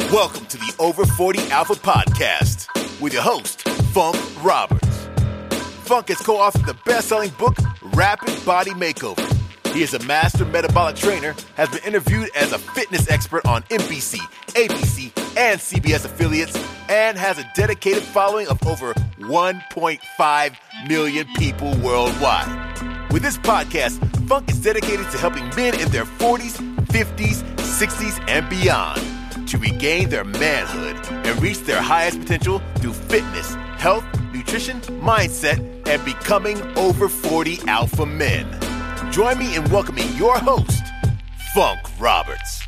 Welcome to the Over 40 Alpha Podcast with your host, Funk Roberts. Funk has co-authored the best-selling book, Rapid Body Makeover. He is a master metabolic trainer, has been interviewed as a fitness expert on NBC, ABC, and CBS affiliates, and has a dedicated following of over 1.5 million people worldwide. With this podcast, Funk is dedicated to helping men in their 40s, 50s, 60s, and beyond to regain their manhood and reach their highest potential through fitness, health, nutrition, mindset, and becoming over 40 alpha men. Join me in welcoming your host, Funk Roberts.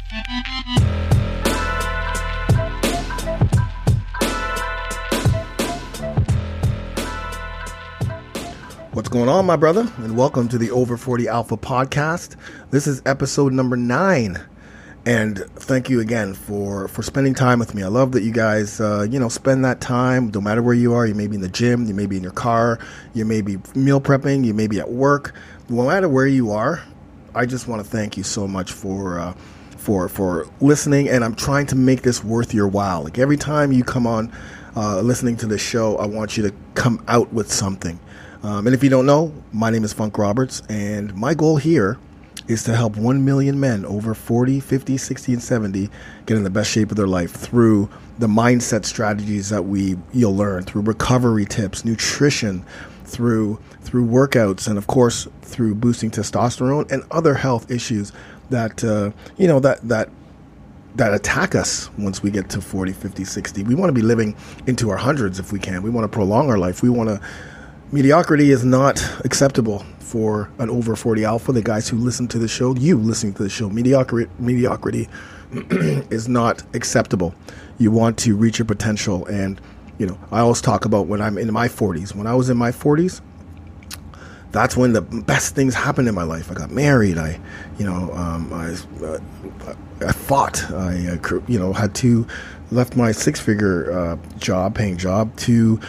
What's going on, my brother? And welcome to the Over 40 Alpha Podcast. This is episode number 9. And thank you again for spending time with me. I love that you guys, spend that time, no matter where you are. You may be in the gym, you may be in your car, you may be meal prepping, you may be at work. No matter where you are, I just want to thank you so much for listening. And I'm trying to make this worth your while. Like every time you come on listening to this show, I want you to come out with something. And if you don't know, my name is Funk Roberts, and my goal here is to help 1 million men over 40, 50, 60, and 70 get in the best shape of their life through the mindset strategies that you'll learn, through recovery tips, nutrition, through workouts, and of course through boosting testosterone and other health issues that that attack us once we get to 40, 50, 60. We want to be living into our hundreds if we can. We want to prolong our life. Mediocrity is not acceptable for an over 40 alpha. The guys who listen to the show, you listening to the show, mediocrity is not acceptable. You want to reach your potential. And, I always talk about when I'm in my 40s. When I was in my 40s, that's when the best things happened in my life. I got married. I fought. Had to left my 6-figure paying job to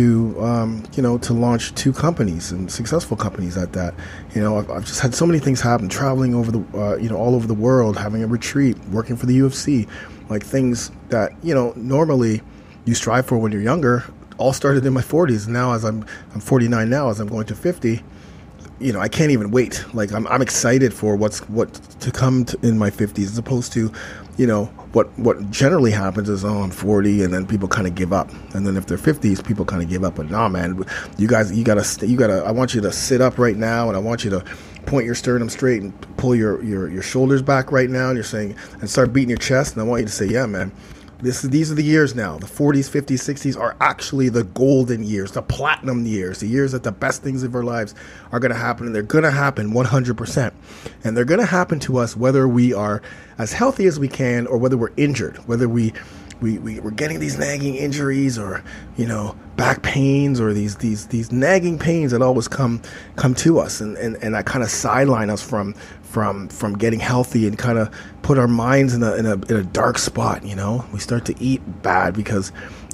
launch 2 companies and successful companies at that. I've just had so many things happen, traveling over the all over the world, having a retreat, working for the UFC, like things that normally you strive for when you're younger. All started in my 40s. Now, as I'm 49 now, as I'm going to 50. I can't even wait. Like I'm excited for what to come in my 50s, as opposed to, what generally happens is, I'm 40, and then people kind of give up. And then if they're 50s, people kind of give up. But nah, man, you gotta. I want you to sit up right now, and I want you to point your sternum straight and pull your shoulders back right now. And you're saying, and start beating your chest. And I want you to say, yeah, man. These are the years now. The 40s, 50s, 60s are actually the golden years, the platinum years, the years that the best things of our lives are going to happen. And they're going to happen 100%. And they're going to happen to us whether we are as healthy as we can or whether we're injured, whether we're getting these nagging injuries or, back pains or these nagging pains that always come to us. And that kind of sideline us from getting healthy and kind of put our minds in a dark spot. We start to eat bad because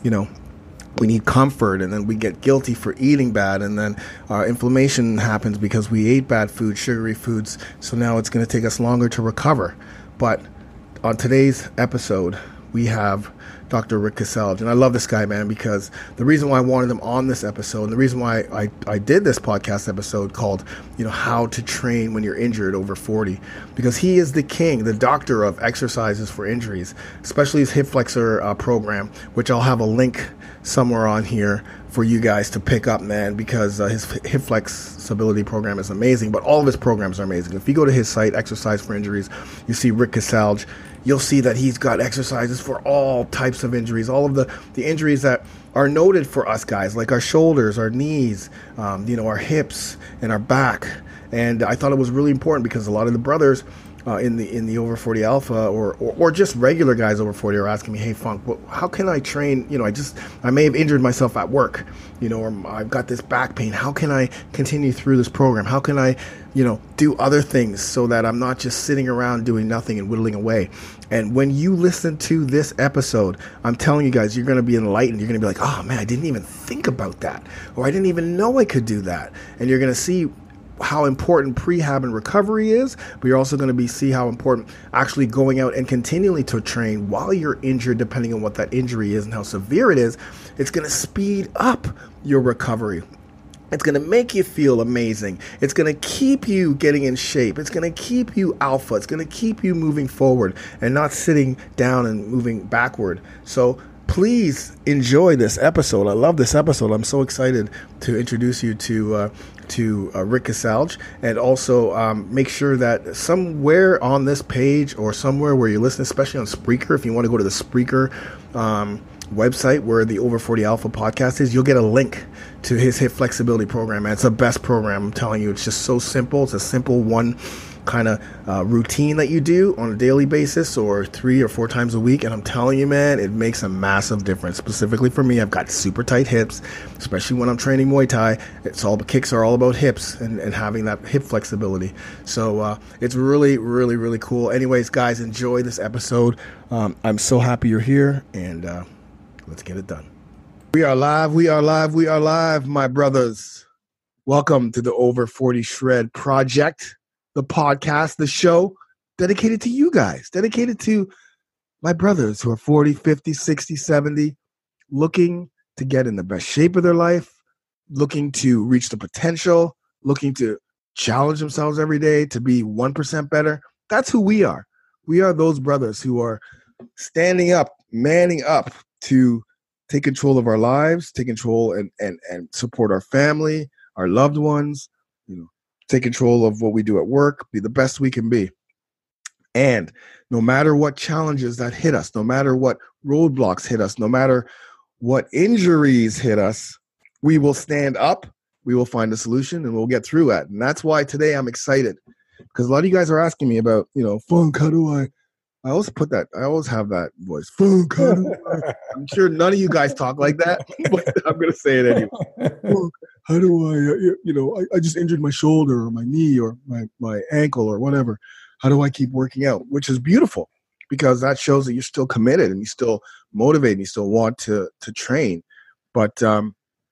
we need comfort, and then we get guilty for eating bad, and then inflammation happens because we ate bad food, sugary foods. So now it's going to take us longer to recover. But on today's episode, we have Dr. Rick Kaselj. And I love this guy, man, because the reason why I wanted him on this episode, and the reason why I did this podcast episode called, How to Train When You're Injured Over 40, because he is the king, the doctor of exercises for injuries, especially his hip flexor program, which I'll have a link somewhere on here for you guys to pick up, man, because his hip flexibility program is amazing, but all of his programs are amazing. If you go to his site, Exercise for Injuries, you see Rick Kaselj. You'll see that he's got exercises for all types of injuries, all of the injuries that are noted for us guys, like our shoulders, our knees, our hips, and our back. And I thought it was really important because a lot of the brothers in the over 40 alpha or just regular guys over 40 are asking me, hey, Funk, how can I train? I may have injured myself at work, or I've got this back pain. How can I continue through this program? How can I, do other things so that I'm not just sitting around doing nothing and whittling away? And when you listen to this episode, I'm telling you guys, you're going to be enlightened. You're going to be like, oh man, I didn't even think about that. Or I didn't even know I could do that. And you're going to see how important prehab and recovery is, but you're also going to see how important actually going out and continually to train while you're injured, depending on what that injury is and how severe it is. It's going to speed up your recovery. It's going to make you feel amazing. It's going to keep you getting in shape. It's going to keep you alpha. It's going to keep you moving forward and not sitting down and moving backward. So please enjoy this episode. I love this episode. I'm so excited to introduce you to Rick Cassalge, and also make sure that somewhere on this page or somewhere where you listen, especially on Spreaker, if you want to go to the Spreaker website where the Over 40 Alpha podcast is, you'll get a link to his hip flexibility program. And it's the best program. I'm telling you, it's just so simple. It's a simple one kind of routine that you do on a daily basis or 3 or 4 times a week. And I'm telling you, man, it makes a massive difference. Specifically for me, I've got super tight hips, especially when I'm training Muay Thai. The kicks are all about hips and having that hip flexibility. So it's really, really, really cool. Anyways, guys, enjoy this episode. I'm so happy you're here, and let's get it done. We are live, my brothers. Welcome to the Over 40 Shred Project, the podcast, the show dedicated to you guys, dedicated to my brothers who are 40, 50, 60, 70, looking to get in the best shape of their life, looking to reach the potential, looking to challenge themselves every day to be 1% better. That's who we are. We are those brothers who are standing up, manning up to take control of our lives, take control and support our family, our loved ones, take control of what we do at work, be the best we can be. And no matter what challenges that hit us, no matter what roadblocks hit us, no matter what injuries hit us, we will stand up, we will find a solution, and we'll get through it. And that's why today I'm excited, because a lot of you guys are asking me about, Funk, how do I always have that voice. Funk, how do I? I'm sure none of you guys talk like that, but I'm going to say it anyway. Funk, how do I, I just injured my shoulder or my knee or my ankle or whatever. How do I keep working out? Which is beautiful, because that shows that you're still committed and you still motivate and you still want to train. But, and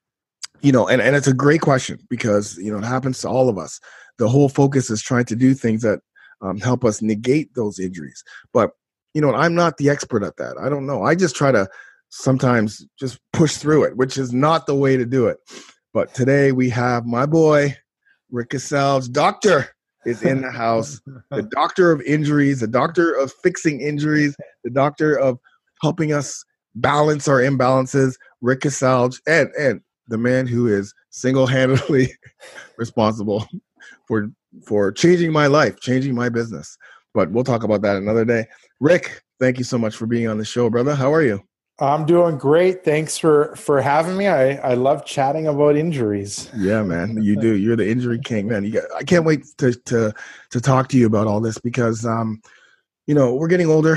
it's a great question, because, it happens to all of us. The whole focus is trying to do things that help us negate those injuries. But, I'm not the expert at that. I don't know. I just try to sometimes just push through it, which is not the way to do it. But today we have my boy, Rick Cassalge. Doctor is in the house. The doctor of injuries, the doctor of fixing injuries, the doctor of helping us balance our imbalances, Rick Cassalge, and the man who is single-handedly responsible for changing my life, changing my business. But we'll talk about that another day. Rick, thank you so much for being on the show, brother. How are you? I'm doing great. Thanks for having me. I love chatting about injuries. Yeah, man, you do. You're the injury king, man. I can't wait to talk to you about all this, because we're getting older,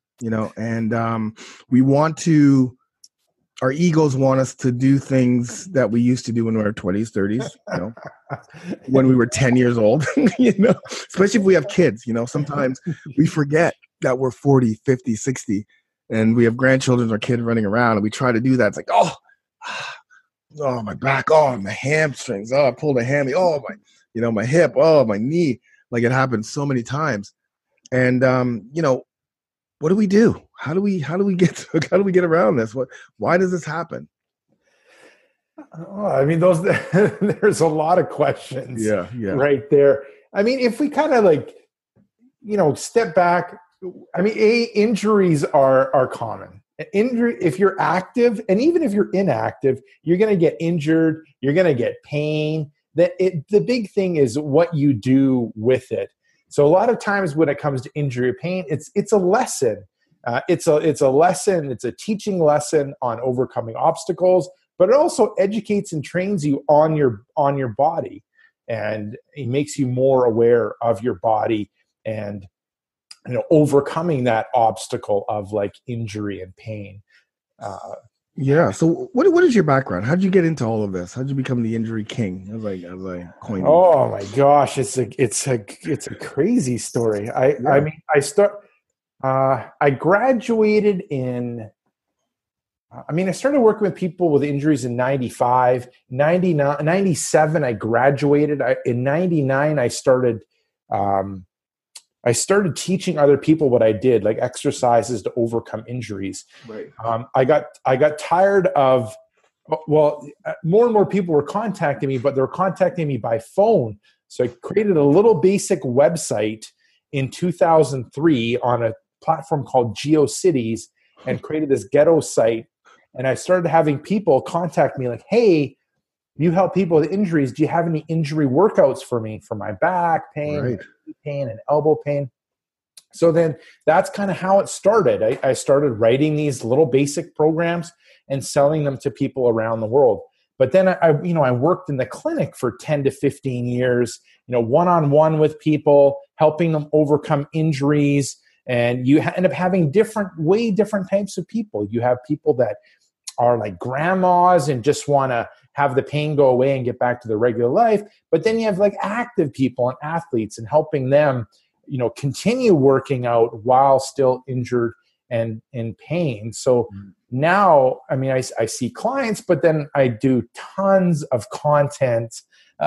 and we want to. Our egos want us to do things that we used to do when we were 20s, 30s, when we were 10 years old, especially if we have kids, sometimes we forget that we're 40, 50, 60, and we have grandchildren or kids running around, and we try to do that. It's like, oh, my back, oh, my hamstrings, oh, I pulled a hammy, oh, my hip, oh, my knee. Like, it happens so many times. And, what do we do? How do we get around this? Why does this happen? Oh, I mean, there's a lot of questions. Yeah. Right there. I mean, if we kind of step back, I mean, injuries are common. Injury, if you're active, and even if you're inactive, you're going to get injured. You're going to get pain. The big thing is what you do with it. So a lot of times when it comes to injury or pain, it's a lesson. It's a lesson. It's a teaching lesson on overcoming obstacles, but it also educates and trains you on your body, and it makes you more aware of your body and overcoming that obstacle of like injury and pain. Yeah. So what is your background? How'd you get into all of this? How'd you become the injury king? As I coined it. Oh my gosh, it's a crazy story. I mean, I graduated in I mean, I started working with people with injuries in 95, 99, 97. I graduated. In 99, I started teaching other people what I did, like exercises to overcome injuries. Right. I got tired of, more and more people were contacting me, but they were contacting me by phone. So I created a little basic website in 2003 on a platform called GeoCities and created this ghetto site. And I started having people contact me like, hey, you help people with injuries. Do you have any injury workouts for me for my back pain, Right. knee pain, and elbow pain? So then that's kind of how it started. I started writing these little basic programs and selling them to people around the world. But then I worked in the clinic for 10 to 15 years, one-on-one with people, helping them overcome injuries. And you end up having way different types of people. You have people that are like grandmas and just want to have the pain go away and get back to their regular life. But then you have like active people and athletes and helping them, continue working out while still injured and in pain. So now, I mean, I see clients, but then I do tons of content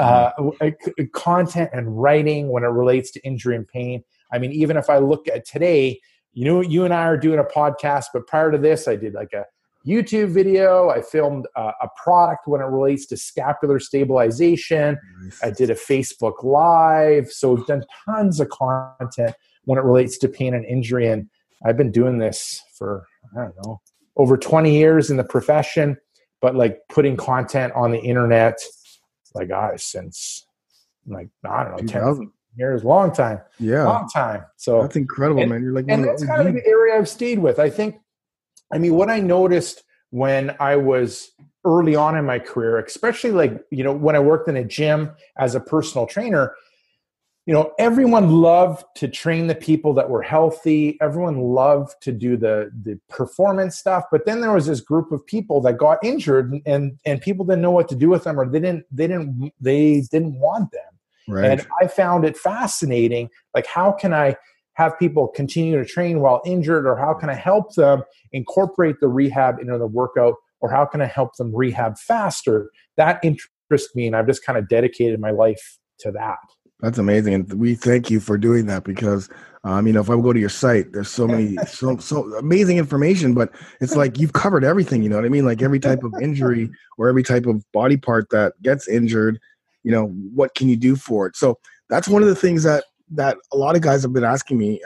and writing when it relates to injury and pain. I mean, even if I look at today, you and I are doing a podcast, but prior to this, I did like a YouTube video. I filmed a product when it relates to scapular stabilization. Nice. I did a Facebook Live. So we've done tons of content when it relates to pain and injury. And I've been doing this for, I don't know, over 20 years in the profession, but like putting content on the internet, since I don't know, 10 years, long time. Yeah. Long time. So that's incredible, man. You're like, and that's kind of the area I've stayed with. What I noticed when I was early on in my career, especially when I worked in a gym as a personal trainer, everyone loved to train the people that were healthy. Everyone loved to do the performance stuff. But then there was this group of people that got injured and people didn't know what to do with them, or they didn't want them. Right. And I found it fascinating. Like, how can I have people continue to train while injured, or how can I help them incorporate the rehab into the workout, or how can I help them rehab faster? That interests me, and I've just kind of dedicated my life to that. That's amazing, and we thank you for doing that because, if I go to your site, there's so many, so amazing information, but it's like you've covered everything. You know what I mean? Like every type of injury or every type of body part that gets injured, what can you do for it? So that's one of the things that a lot of guys have been asking me.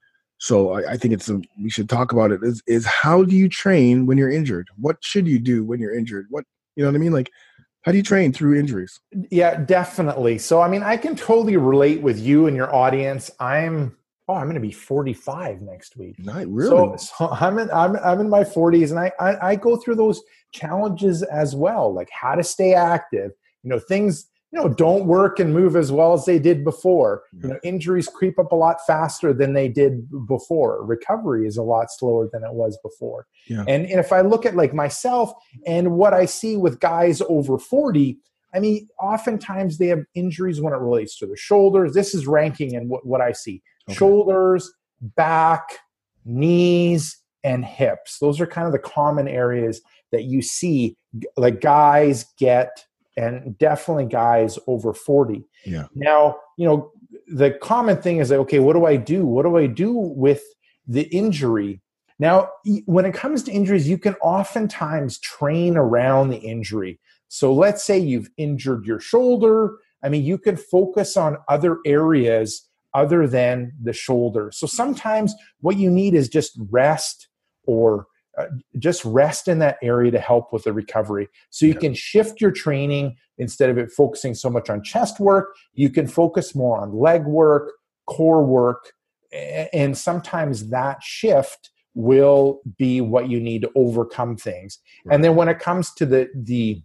So I think we should talk about it. Is how do you train when you're injured? What should you do when you're injured? What I mean? Like, how do you train through injuries? Yeah, definitely. So, I mean, I can totally relate with you and your audience. I'm going to be 45 next week. Not really. So I'm in my 40s, and I go through those challenges as well, like how to stay active. Things don't work and move as well as they did before. Yeah. Injuries creep up a lot faster than they did before. Recovery is a lot slower than it was before. Yeah. And if I look at like myself and what I see with guys over 40, I mean, oftentimes they have injuries when it relates to the shoulders. This is ranking in what I see. Okay. Shoulders, back, knees, and hips. Those are kind of the common areas that you see like guys get, and definitely guys over 40. Yeah. Now, the common thing is like, okay, what do I do? What do I do with the injury? Now, when it comes to injuries, you can oftentimes train around the injury. So let's say you've injured your shoulder. I mean, you can focus on other areas other than the shoulder. So sometimes what you need is just rest, or just rest in that area to help with the recovery. So you can shift your training. Instead of it focusing so much on chest work, you can focus more on leg work, core work, and sometimes that shift will be what you need to overcome things. Right. And then when it comes to the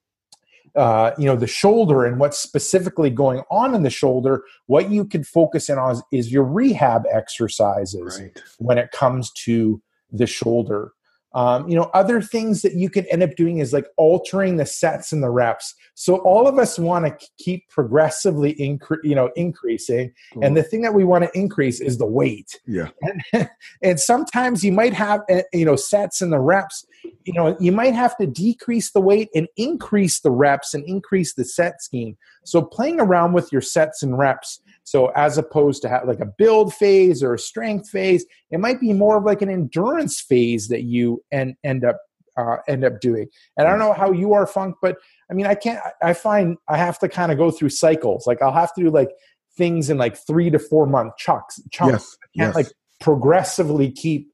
shoulder and what's specifically going on in the shoulder, what you can focus in on is your rehab exercises. Right. When it comes to the shoulder. Other things that you can end up doing is like altering the sets and the reps. So all of us want to keep progressively increasing. Cool. And the thing that we want to increase is the weight. Yeah. And sometimes you might have, sets and the reps, you might have to decrease the weight and increase the reps and increase the set scheme. So playing around with your sets and reps. So as opposed to like a build phase or a strength phase, it might be more of like an endurance phase that you end up doing. And I don't know how you are, Funk, but I mean, I find I have to kind of go through cycles. Like I'll have to do like things in like 3 to 4 month chunks. Yes. I can't like progressively keep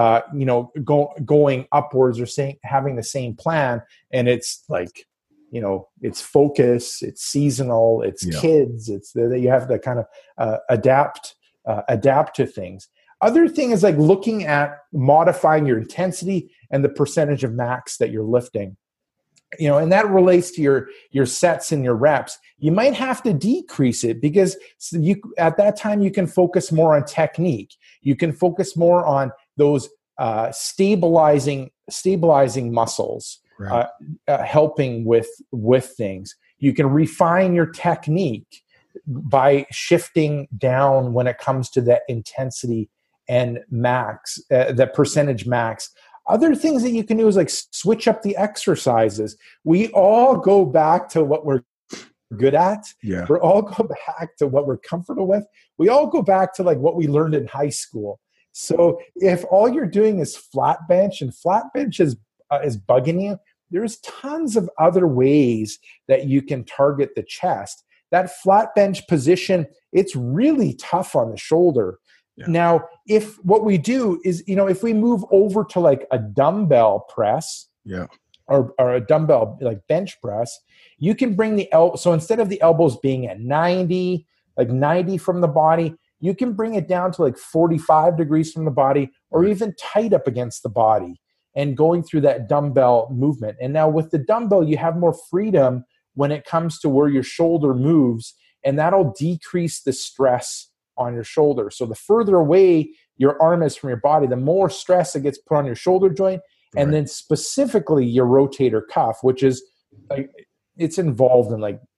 going upwards or having the same plan. And it's like, it's focus, it's seasonal, it's kids, it's that you have to kind of adapt to things. Other thing is like looking at modifying your intensity and the percentage of max that you're lifting. And that relates to your sets and your reps. You might have to decrease it because at that time you can focus more on technique. You can focus more on those stabilizing muscles, right. Helping with things. You can refine your technique by shifting down when it comes to that intensity and max, the percentage max. Other things that you can do is like switch up the exercises. We all go back to what we're good at. Yeah. We all go back to what we're comfortable with. We all go back to like what we learned in high school. So if all you're doing is flat bench and flat bench is bugging you, there's tons of other ways that you can target the chest. That flat bench position, it's really tough on the shoulder. Yeah. Now, if what we do is, if we move over to like a dumbbell press, or a dumbbell like bench press, you can bring the so instead of the elbows being at 90 from the body, you can bring it down to like 45 degrees from the body, or even tight up against the body and going through that dumbbell movement. And now with the dumbbell, you have more freedom when it comes to where your shoulder moves, and that'll decrease the stress on your shoulder. So the further away your arm is from your body, the more stress that gets put on your shoulder joint, and then specifically your rotator cuff, which is like, it's involved in like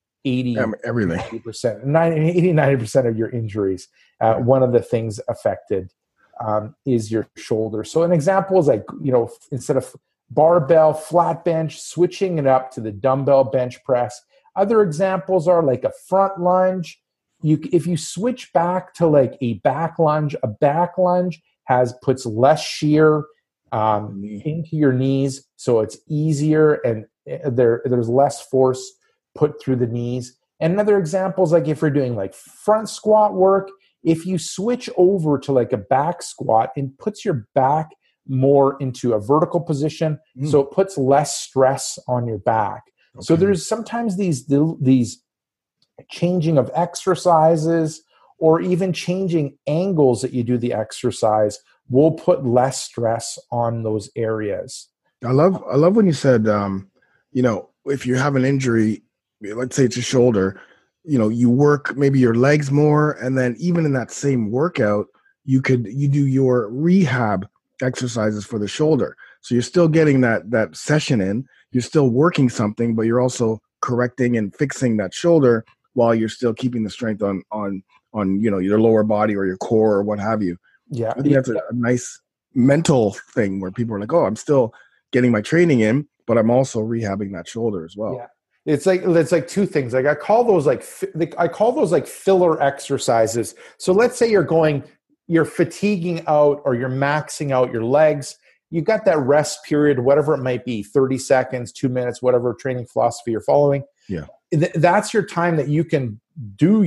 90% of your injuries. One of the things affected is your shoulder. So an example is like, instead of barbell, flat bench, switching it up to the dumbbell bench press. Other examples are like a front lunge. If you switch back to like a back lunge puts less shear into your knees, so it's easier and there's less force put through the knees. And another example is like if you're doing like front squat work, if you switch over to like a back squat, it puts your back more into a vertical position, so it puts less stress on your back. Okay. So there's sometimes these changing of exercises or even changing angles that you do the exercise will put less stress on those areas. I love when you said, if you have an injury, let's say it's a shoulder, you work maybe your legs more, and then even in that same workout, you do your rehab exercises for the shoulder. So you're still getting that session in, you're still working something, but you're also correcting and fixing that shoulder while you're still keeping the strength on your lower body or your core or what have you. Yeah. I think that's a nice mental thing where people are like, oh, I'm still getting my training in, but I'm also rehabbing that shoulder as well. Yeah. It's like two things. Like I call those like filler exercises. So let's say you're fatiguing out or you're maxing out your legs. You got that rest period, whatever it might be, 30 seconds, 2 minutes, whatever training philosophy you're following. Yeah. That's your time that you can do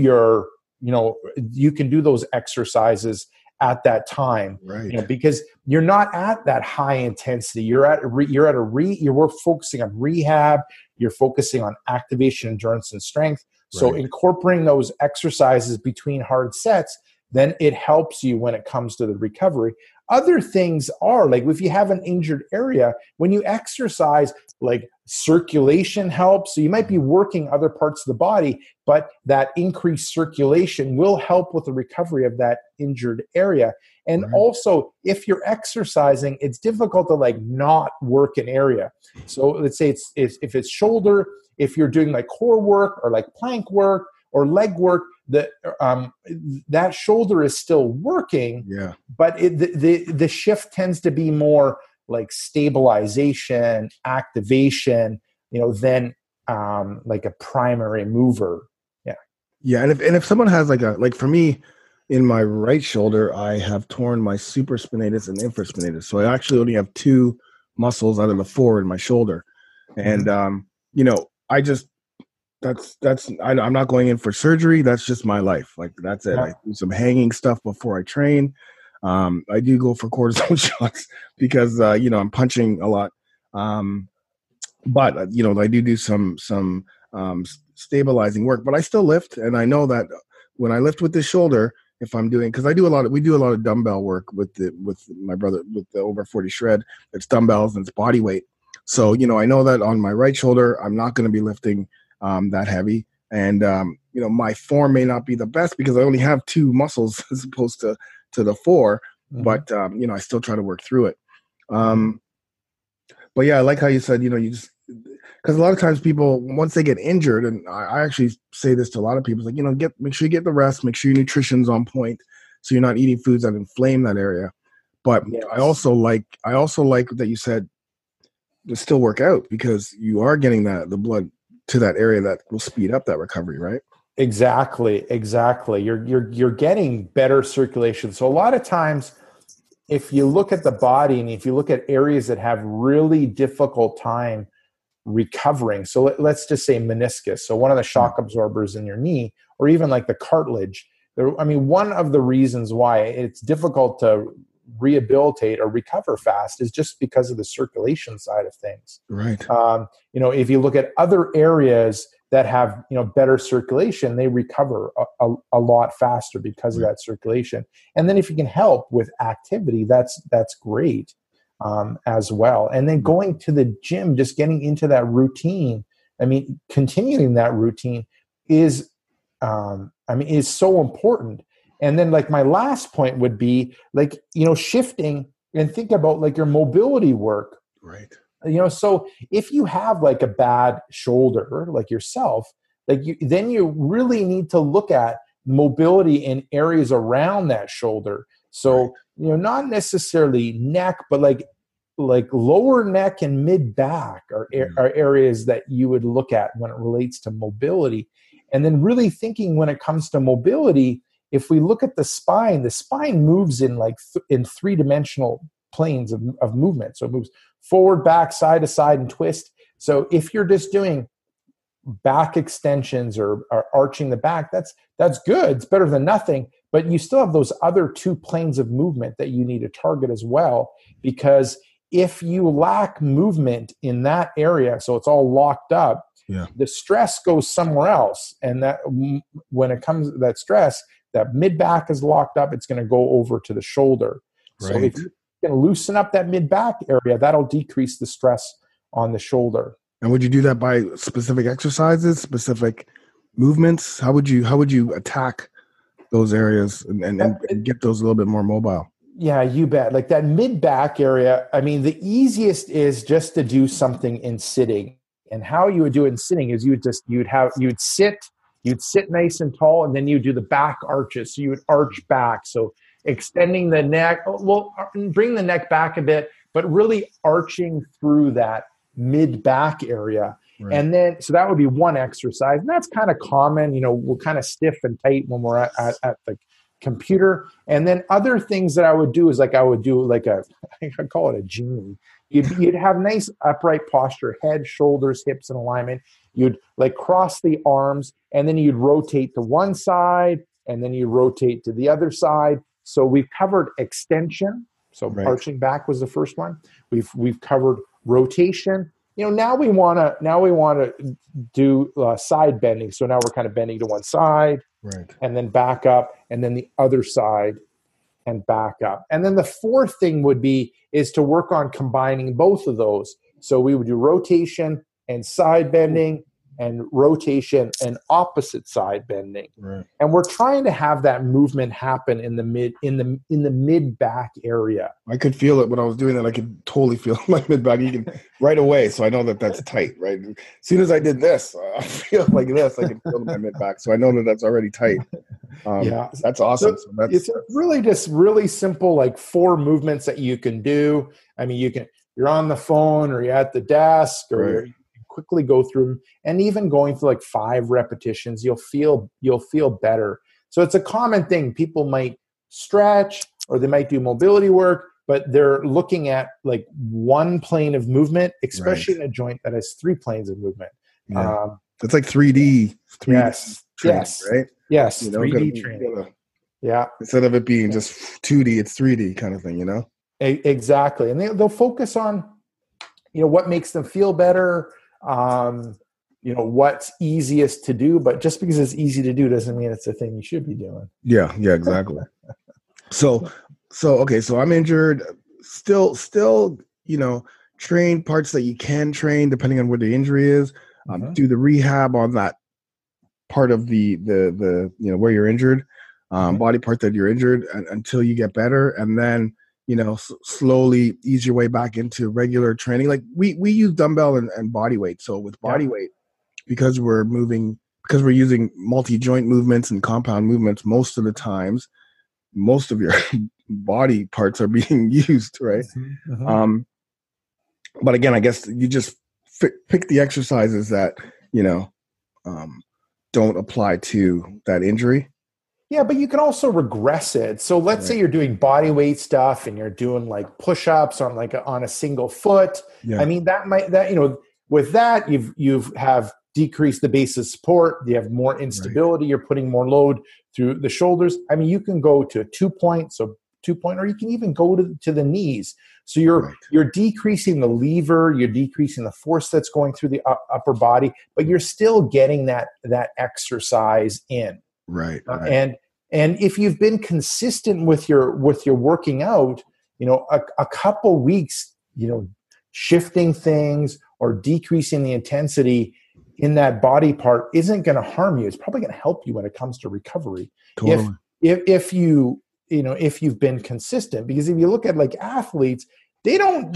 those exercises at that time, right? Because you're not at that high intensity. We're focusing on rehab. You're focusing on activation, endurance, and strength. So incorporating those exercises between hard sets, then it helps you when it comes to the recovery. Other things are like if you have an injured area, when you exercise, like circulation helps. So you might be working other parts of the body, but that increased circulation will help with the recovery of that injured area. And also, if you're exercising, it's difficult to like not work an area. So let's say if it's shoulder, if you're doing like core work or like plank work or leg work, that shoulder is still working, but the shift tends to be more like stabilization, activation, than like a primary mover. Yeah. Yeah. And if someone has like for me, in my right shoulder, I have torn my supraspinatus and infraspinatus. So I actually only have two muscles out of the four in my shoulder. And, I just, I'm not going in for surgery. That's just my life. Like, that's it. Yeah. I do some hanging stuff before I train. I do go for cortisone shots because, I'm punching a lot. But I do some stabilizing work, but I still lift. And I know that when I lift with this shoulder, if I'm doing, because we do a lot of dumbbell work with my brother, with the over 40 shred. It's dumbbells and it's body weight. So, I know that on my right shoulder, I'm not going to be lifting that heavy. And, my form may not be the best because I only have two muscles as opposed to the four, but, I still try to work through it. But yeah, I like how you said, you just, because a lot of times people, once they get injured, and I actually say this to a lot of people, like, make sure you get the rest, make sure your nutrition's on point, so you're not eating foods that inflame that area. But yes. I also like that you said to still work out, because you are getting the blood to that area that will speed up that recovery, right? Exactly. You're getting better circulation. So a lot of times, if you look at the body and if you look at areas that have really difficult time recovering, so let's just say meniscus, so one of the shock absorbers in your knee, or even like the cartilage, one of the reasons why it's difficult to rehabilitate or recover fast is just because of the circulation side of things. Right. If you look at other areas that have better circulation, they recover a lot faster because of that circulation. And then if you can help with activity, that's great as well. And then going to the gym, just getting into that routine, continuing that routine is so important. And then like my last point would be like, shifting and think about like your mobility work. Right. So if you have like a bad shoulder, like yourself, then you really need to look at mobility in areas around that shoulder. So, not necessarily neck, but like lower neck and mid back are areas that you would look at when it relates to mobility. And then really thinking when it comes to mobility, if we look at the spine moves in in three-dimensional planes of movement. So it moves forward, back, side to side, and twist. So if you're just doing back extensions or arching the back, that's good. It's better than nothing. But you still have those other two planes of movement that you need to target as well. Because if you lack movement in that area, so it's all locked up, the stress goes somewhere else. And that when it comes to that stress, that mid back is locked up, it's going to go over to the shoulder. Right. So if you can loosen up that mid back area, that'll decrease the stress on the shoulder. And would you do that by specific exercises, specific movements? How would you attack those areas and get those a little bit more mobile? Yeah, you bet. Like that mid back area, the easiest is just to do something in sitting. And how you would do it in sitting is you'd sit nice and tall, and then you do the back arches. So you would arch back. So extending the neck, bring the neck back a bit, but really arching through that mid back area. Right. And then, so that would be one exercise. And that's kind of common. We're kind of stiff and tight when we're at the computer. And then other things that I would do is I call it a genie. You'd have nice upright posture, head, shoulders, hips in alignment. You'd cross the arms, and then you'd rotate to one side, and then you rotate to the other side. So we've covered extension. So arching back was the first one. We've covered rotation. Now we want to do side bending. So now we're kind of bending to one side, and then back up, and then the other side, and back up. And then the fourth thing is to work on combining both of those. So we would do rotation and side bending, and rotation and opposite side bending. Right. And we're trying to have that movement happen in the mid back area. I could feel it when I was doing that. I could totally feel my mid back right away. So I know that's tight, right? As soon as I did this, I feel like this, I can feel my mid back. So I know that's already tight. That's awesome. It's really just really simple, 4 movements that you can do. You can you're on the phone or you're at the desk or you quickly go through them, and even going through like 5 repetitions, you'll feel better. So it's a common thing. People might stretch or they might do mobility work, but they're looking at like one plane of movement, especially in a joint that has 3 planes of movement. Yeah. It's like 3D. Yes. Training, yes. Right. Yes. 3D training. Yeah. Instead of it being just 2D, it's 3D kind of thing, you know? Exactly. And they'll focus on, what makes them feel better, what's easiest to do. But just because it's easy to do doesn't mean it's a thing you should be doing. Yeah, exactly. So I'm injured. Still, train parts that you can train depending on where the injury is. Do the rehab on that part of the where you're injured, body part that you're injured until you get better, and then slowly ease your way back into regular training. Like we use dumbbell and body weight. So with body weight, because we're using multi-joint movements and compound movements, most of the times, most of your body parts are being used, right? But again, I guess you just pick the exercises that don't apply to that injury. Yeah, but you can also regress it. So let's say you're doing body weight stuff and you're doing like push-ups on a single foot. Yeah. I mean, with that you've have decreased the base of support. You have more instability. Right. You're putting more load through the shoulders. I mean, you can go to 2 point, or you can even go to the knees. So you're decreasing the lever, you're decreasing the force that's going through the upper body, but you're still getting that exercise in. Right. And if you've been consistent with your working out, a couple weeks, shifting things or decreasing the intensity in that body part isn't going to harm you. It's probably going to help you when it comes to recovery. Totally. If you've been consistent, because if you look at like athletes, they don't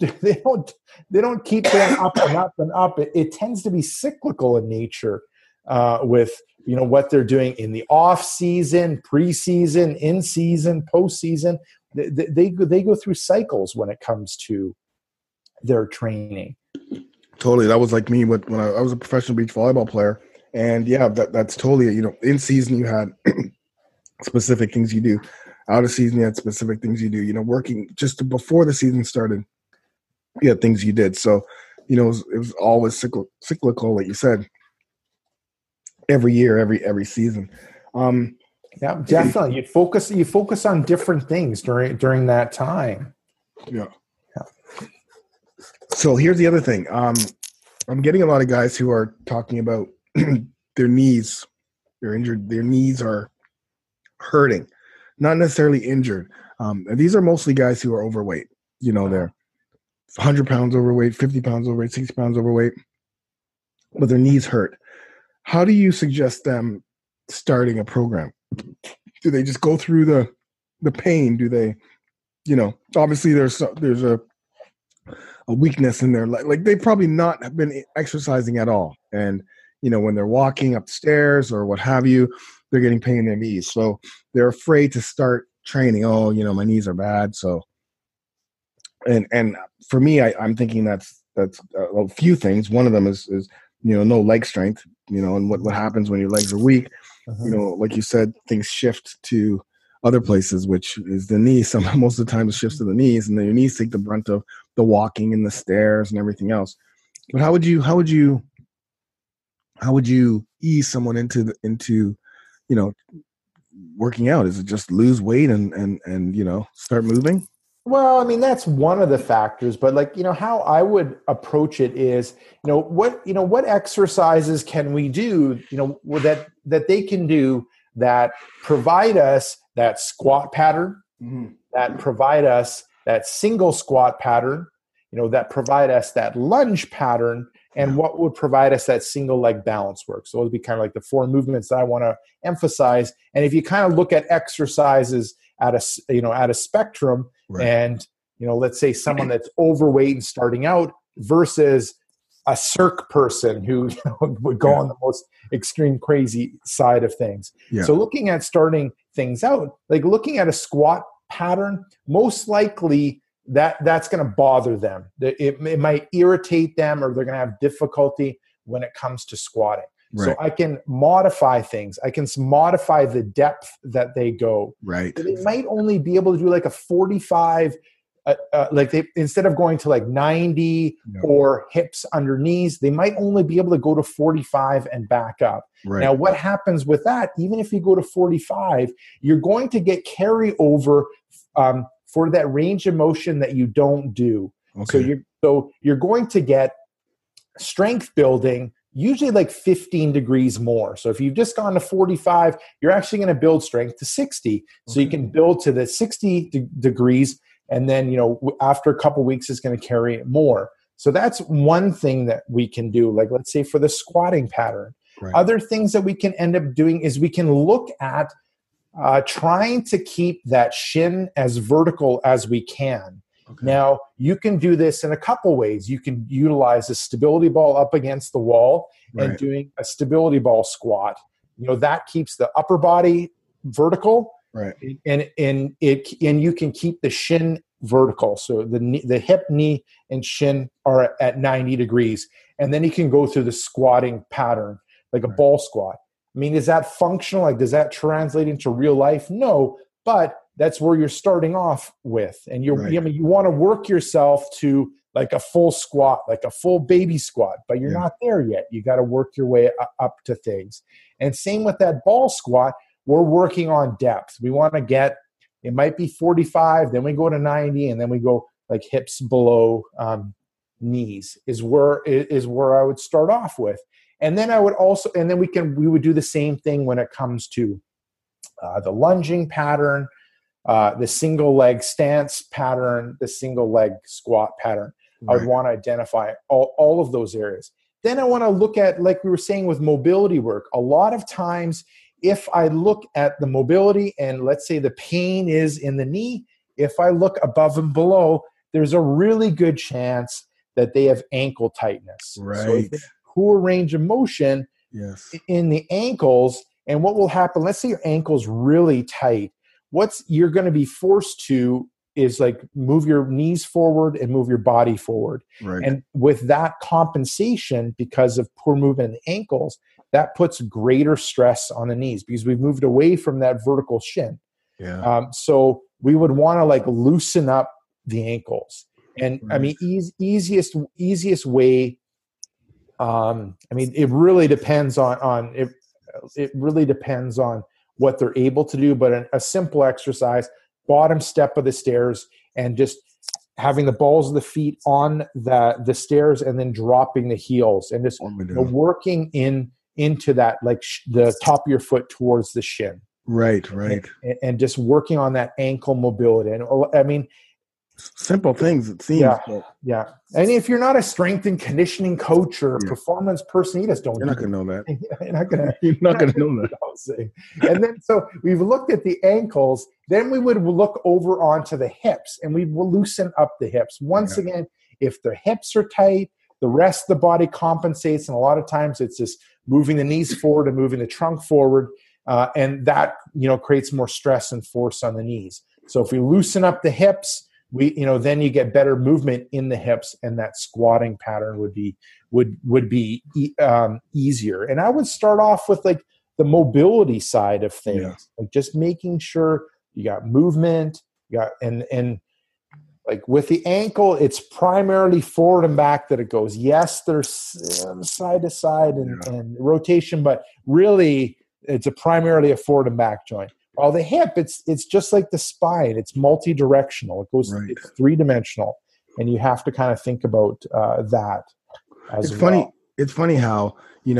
keep going up and up and up. It tends to be cyclical in nature, with what they're doing in the off season, preseason, in season, postseason. They go through cycles when it comes to their training. Totally, that was like me when I was a professional beach volleyball player, and that's totally in season you had specific things you do. Out of season, you had specific things you do. Working just before the season started, you had things you did. So, it was always cyclical, like you said. Every year, every season. Yeah, definitely. You focus on different things during that time. Yeah. So here's the other thing. I'm getting a lot of guys who are talking about their knees. They're injured. Their knees are hurting. Not necessarily injured. And these are mostly guys who are overweight. They're 100 pounds overweight, 50 pounds overweight, 60 pounds overweight, but their knees hurt. How do you suggest them starting a program? Do they just go through the pain? Do they, obviously there's a weakness in their like they probably not have been exercising at all, and when they're walking up the stairs or what have you, they're getting pain in their knees, so they're afraid to start training. Oh, my knees are bad. So, and for me, I'm thinking that's a few things. One of them is no leg strength. And what happens when your legs are weak, like you said, things shift to other places, which is the knees. Most of the time it shifts to the knees, and then your knees take the brunt of the walking and the stairs and everything else. But how would you ease someone into working out? Is it just lose weight and start moving? Well, I mean, that's one of the factors, but how I would approach it is, what exercises can we do, that they can do that provide us that squat pattern, that provide us that single squat pattern, that provide us that lunge pattern, and what would provide us that single leg balance work. So it would be kind of like the 4 movements that I want to emphasize. And if you kind of look at exercises at a spectrum, right. And let's say someone that's overweight and starting out versus a circ person who would go on the most extreme crazy side of things. Yeah. So looking at starting things out, like looking at a squat pattern, most likely that's going to bother them. It might irritate them, or they're going to have difficulty when it comes to squatting. Right. So I can modify things. I can modify the depth that they go. Right. So they might only be able to do like a 45, instead of going to like 90 or hips under knees, they might only be able to go to 45 and back up. Right. Now, what happens with that? Even if you go to 45, you're going to get carryover for that range of motion that you don't do. Okay. So you're going to get strength building usually like 15 degrees more. So if you've just gone to 45, you're actually going to build strength to 60. So you can build to the 60 degrees, and then, after a couple weeks, it's going to carry it more. So that's one thing that we can do. Like, let's say for the squatting pattern. Right. Other things that we can end up doing is we can look at trying to keep that shin as vertical as we can. Okay. Now, you can do this in a couple ways. You can utilize a stability ball up against the wall and doing a stability ball squat. That keeps the upper body vertical, right? And you can keep the shin vertical. So the hip, knee, and shin are at 90 degrees. And then you can go through the squatting pattern, like a ball squat. I mean, is that functional? Like, does that translate into real life? No, but that's where you're starting off with. And you want to work yourself to like a full squat, like a full baby squat, but you're not there yet. You got to work your way up to things. And same with that ball squat, we're working on depth. We want to get, it might be 45, then we go to 90, and then we go like hips below knees is where I would start off with. And then I would also, and then we would do the same thing when it comes to the lunging pattern, the single leg stance pattern, the single leg squat pattern. Right. I would want to identify all of those areas. Then I want to look at, like we were saying with mobility work, a lot of times if I look at the mobility and let's say the pain is in the knee, if I look above and below, there's a really good chance that they have ankle tightness. Right. So if they have poor range of motion in the ankles, and what will happen, let's say your ankle's really tight, you're going to be forced to is like move your knees forward and move your body forward. Right. And with that compensation, because of poor movement in the ankles, that puts greater stress on the knees because we've moved away from that vertical shin. Yeah. So we would want to like loosen up the ankles. And I mean, easiest way. I mean, it really depends on it really depends on what they're able to do, but a simple exercise, bottom step of the stairs, and just having the balls of the feet on the stairs and then dropping the heels and just working into that, like the top of your foot towards the shin. Right. And just working on that ankle mobility. And I mean, simple things, it seems. Yeah. And if you're not a strength and conditioning coach or a performance person, you just don't. You're not going to know that. You're not going to know that. And then, so we've looked at the ankles. Then we would look over onto the hips, and we will loosen up the hips. Once again, if the hips are tight, the rest of the body compensates, and a lot of times it's just moving the knees forward and moving the trunk forward, and that creates more stress and force on the knees. So if we loosen up the hips, then you get better movement in the hips, and that squatting pattern would be easier. And I would start off with like the mobility side of things, like just making sure you got movement, and like with the ankle, it's primarily forward and back that it goes. Yes, there's side to side and rotation, but really it's primarily a forward and back joint. While the hip, it's just like the spine. It's multi-directional. It goes. Right. It's three-dimensional, and you have to kind of think about that as well. Funny. It's funny how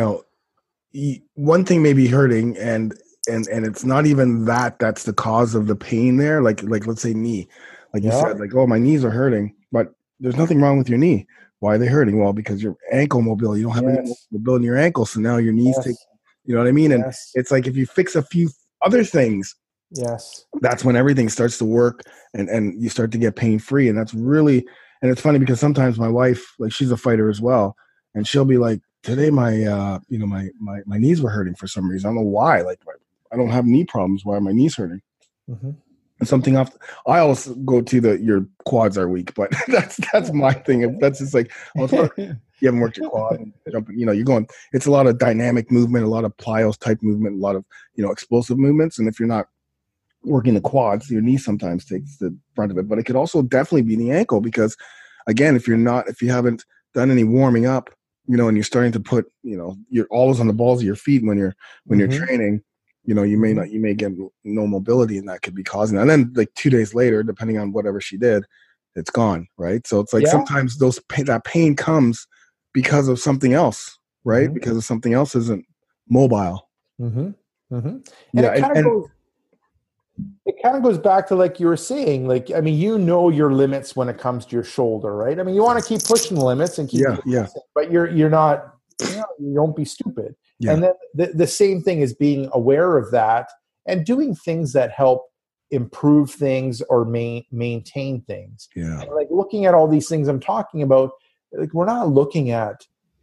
one thing may be hurting, and it's not even that's the cause of the pain there. Like let's say knee, like you said, like, oh, my knees are hurting, but there's nothing wrong with your knee. Why are they hurting? Well, because your ankle mobility. You don't have any mobility in your ankle, so now your knees take. You know what I mean? And it's like if you fix a few other things, that's when everything starts to work and you start to get pain free. And that's really, and it's funny because sometimes my wife, like, she's a fighter as well, and she'll be like, today my my knees were hurting for some reason. I don't know why. Like, I don't have knee problems. Why are my knees hurting? Mm-hmm. And something off. I always go to your quads are weak, but that's my thing. That's just like, you haven't worked your quad and jumping. You're going. It's a lot of dynamic movement, a lot of plyos type movement, a lot of explosive movements. And if you're not working the quads, your knee sometimes takes the brunt of it. But it could also definitely be the ankle because, again, if you haven't done any warming up, and you're starting to put, you're always on the balls of your feet when you're training. You may get no mobility, and that could be causing that. And then like 2 days later, depending on whatever she did, it's gone, right? So it's like sometimes that pain comes because of something else, right? Because of something else isn't mobile. And it kind of goes back to like you were saying, like, I mean, your limits when it comes to your shoulder, right? I mean, you want to keep pushing the limits and keep but you're not, you don't be stupid. Yeah. And then the same thing is being aware of that and doing things that help improve things or maintain things. Yeah. And like looking at all these things I'm talking about, like we're not looking at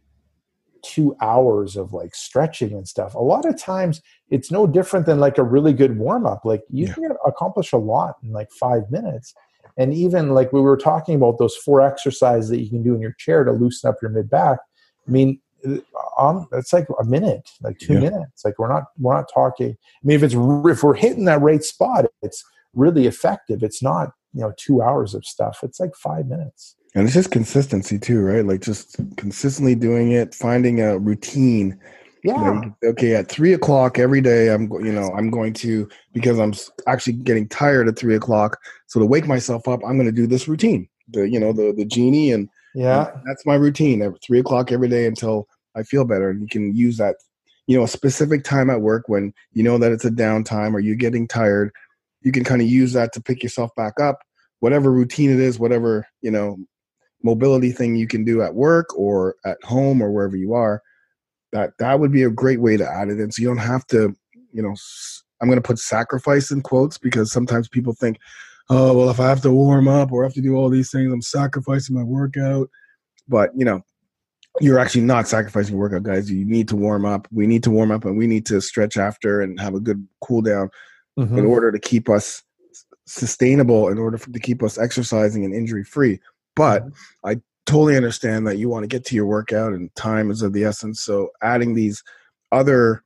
2 hours of like stretching and stuff. A lot of times it's no different than like a really good warm up. Like you can accomplish a lot in like 5 minutes. And even like we were talking about those 4 exercises that you can do in your chair to loosen up your mid back. I mean, it's like a minute, like 2 minutes. Like we're not talking. I mean, if we're hitting that right spot, it's really effective. It's not 2 hours of stuff. It's like 5 minutes. And it's just consistency too, right? Like just consistently doing it, finding a routine. Yeah. Okay, at 3:00 every day, I'm going to, because I'm actually getting tired at 3:00. So to wake myself up, I'm going to do this routine. The genie and that's my routine at 3:00 every day until I feel better. And you can use that, a specific time at work when you know that it's a downtime or you're getting tired. You can kind of use that to pick yourself back up. Whatever routine it is, whatever mobility thing you can do at work or at home or wherever you are, that would be a great way to add it in. So you don't have to, I'm going to put sacrifice in quotes because sometimes people think, oh, well, if I have to warm up or have to do all these things, I'm sacrificing my workout. But, you're actually not sacrificing your workout, guys. You need to warm up. We need to warm up and we need to stretch after and have a good cool down in order to keep us sustainable, in order to keep us exercising and injury free. But I totally understand that you want to get to your workout and time is of the essence. So adding these other,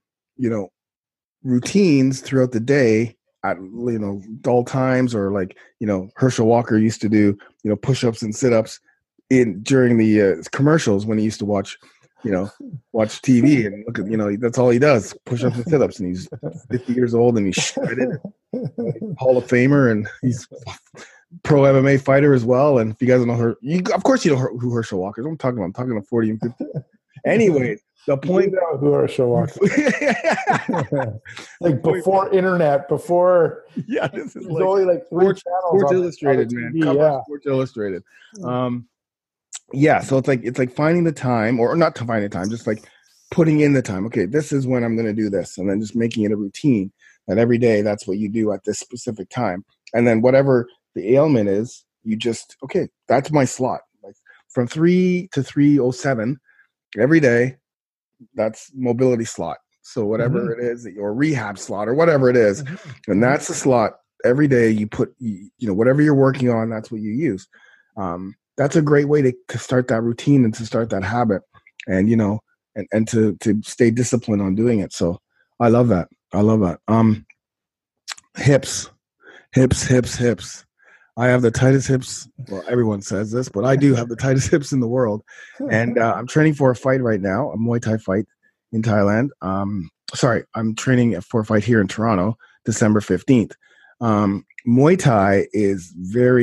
routines throughout the day at, dull times, or like, Herschel Walker used to do, push-ups and sit-ups during the commercials when he used to watch TV and look at, that's all he does, push-ups and sit-ups. And he's 50 years old and he's shredded, Hall of Famer, and he's pro MMA fighter as well. And if you guys don't know of course you know who Herschel Walker is. I'm talking to 40 and 50. Anyway, the point who Herschel Walker. Like before internet, before this is like, only like 3 channels. Sports Illustrated, man. Cover Sports Illustrated. So it's like finding the time, or not to find the time, just like putting in the time. Okay, this is when I'm going to do this, and then just making it a routine that every day that's what you do at this specific time. And then whatever the ailment is, you just, okay, that's my slot. Like from 3 to 3:07 every day, that's mobility slot. So whatever it is, or rehab slot or whatever it is, and that's the slot every day you put, whatever you're working on, that's what you use. That's a great way to start that routine and to start that habit, and, and to stay disciplined on doing it. So I love that. Hips. I have the tightest hips. Well, everyone says this, but I do have the tightest hips in the world. And I'm training for a fight right now, a Muay Thai fight in Thailand. I'm training for a fight here in Toronto, December 15th. Muay Thai is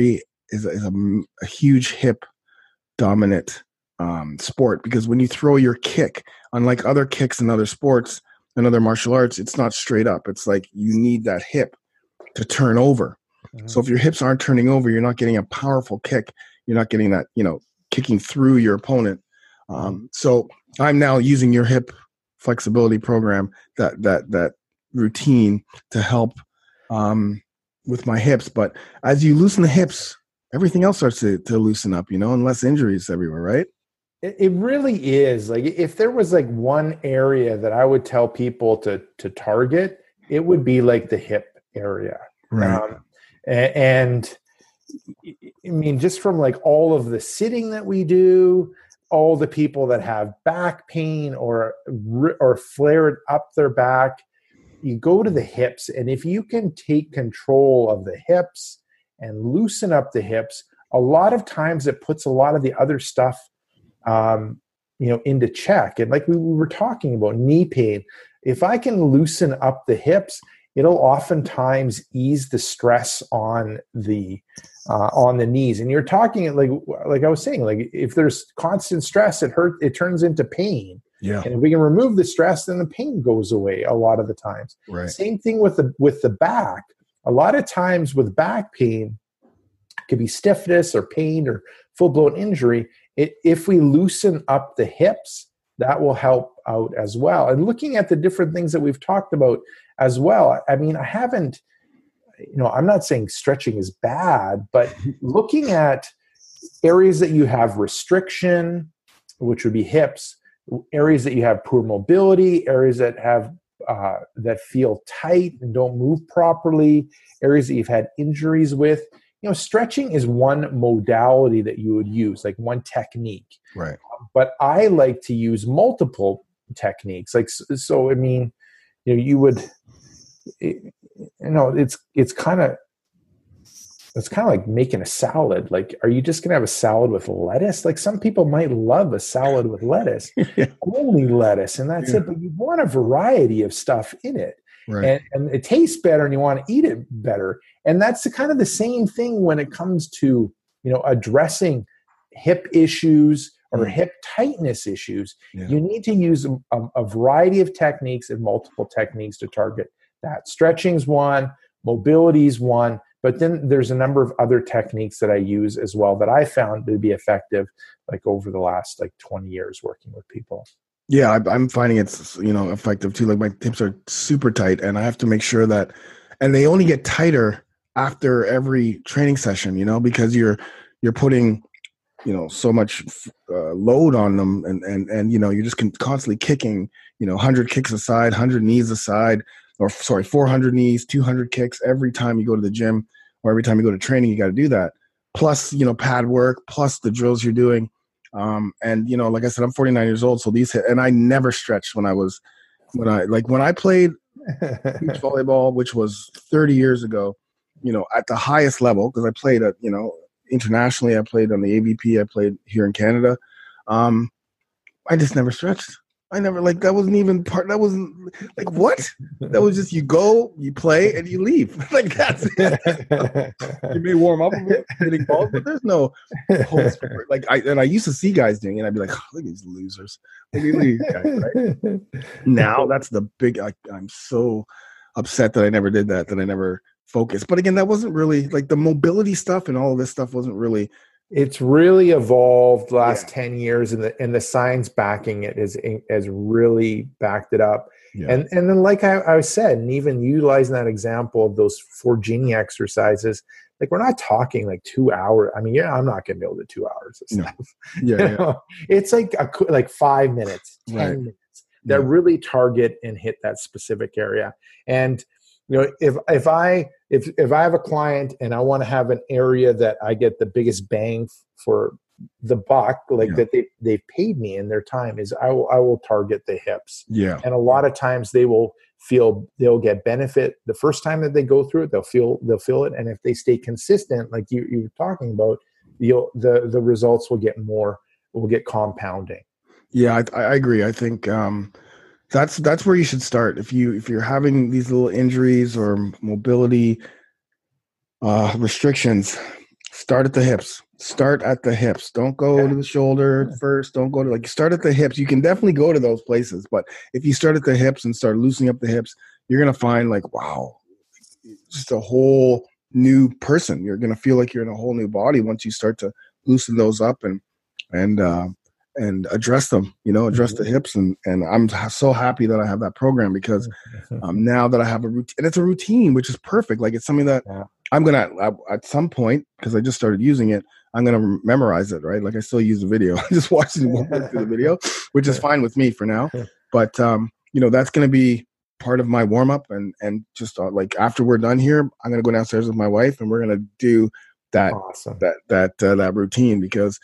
a huge hip dominant sport, because when you throw your kick, unlike other kicks in other sports and other martial arts, it's not straight up. It's like you need that hip to turn over. So if your hips aren't turning over, you're not getting a powerful kick. You're not getting that, kicking through your opponent. So I'm now using your hip flexibility program, that routine to help with my hips. But as you loosen the hips, everything else starts to loosen up, and less injuries everywhere, right? It really is. Like if there was like one area that I would tell people to target, it would be like the hip area. Right. And I mean, just from like all of the sitting that we do, all the people that have back pain or flared up their back, you go to the hips. And if you can take control of the hips and loosen up the hips, a lot of times it puts a lot of the other stuff, into check. And like we were talking about knee pain, if I can loosen up the hips, it'll oftentimes ease the stress on the knees. And you're talking like I was saying, like if there's constant stress, it turns into pain. Yeah. And if we can remove the stress, then the pain goes away a lot of the times. Right. Same thing with the back. A lot of times with back pain, it could be stiffness or pain or full-blown injury. If we loosen up the hips, that will help out as well. And looking at the different things that we've talked about as well, I mean, I'm not saying stretching is bad, but looking at areas that you have restriction, which would be hips, areas that you have poor mobility, areas that have that feel tight and don't move properly, areas that you've had injuries with. Stretching is one modality that you would use, like one technique. Right. But I like to use multiple techniques. Like, so I mean, you would, it's kind of like making a salad. Like, are you just going to have a salad with lettuce? Like, some people might love a salad with lettuce, only lettuce, and that's it. But you want a variety of stuff in it. Right. And it tastes better and you want to eat it better. And that's kind of the same thing when it comes to, addressing hip issues or hip tightness issues. Yeah. You need to use a variety of techniques and multiple techniques to target that. Stretching's one, mobility's one, but then there's a number of other techniques that I use as well that I found to be effective, like over the last 20 years working with people. Yeah, I'm finding it's effective too. Like my hips are super tight, and I have to make sure that, and they only get tighter after every training session. Because you're putting so much load on them, and you're just constantly kicking 100 kicks aside, 100 knees aside, 400 knees, 200 kicks every time you go to the gym or every time you go to training. You got to do that. Plus pad work, plus the drills you're doing. And like I said, I'm 49 years old, so and I never stretched when I played beach volleyball, which was 30 years ago, at the highest level, because I played at, internationally, I played on the AVP, I played here in Canada. I just never stretched. I never, that wasn't even that wasn't what? That was just, you go, you play, and you leave. That's it. You may warm up a bit, hitting balls, but there's no whole spirit. I used to see guys doing it, and I'd be like, oh, look at these losers. Look at these guys, right? Now, that's the big, I'm so upset that I never did that I never focused. But again, that wasn't really, the mobility stuff and all of this stuff wasn't really. It's really evolved the last 10 years, and the science backing it has really backed it up. Yeah. And then, like I said, and even utilizing that example of those 4 Genie exercises, we're not talking 2 hours. I mean, I'm not going to be able to do 2 hours of stuff. No. Yeah. It's 5 minutes, 10 minutes that really target and hit that specific area. And if I have a client and I want to have an area that I get the biggest bang for the buck, that they've paid me in their time, is I will target the hips. Yeah. And a lot of times they'll get benefit the first time that they go through it. They'll feel it, and if they stay consistent, like you were talking about, the results will get compounding. Yeah, I agree. I think that's where you should start. If you're having these little injuries or mobility restrictions, start at the hips. Start at the hips. Don't go to the shoulder first. Don't go to start at the hips. You can definitely go to those places, but if you start at the hips and start loosening up the hips, you're gonna find wow, just a whole new person. You're gonna feel like you're in a whole new body once you start to loosen those up and address them, address the hips. And I'm so happy that I have that program, because now that I have a routine, and it's a routine, which is perfect. It's something that I'm going to, at some point, because I just started using it, I'm going to memorize it, right? I still use the video. I just watch it through the video, which is fine with me for now. But, that's going to be part of my warm up, and just like after we're done here, I'm gonna go downstairs with my wife, and we're gonna do that Awesome. that routine, because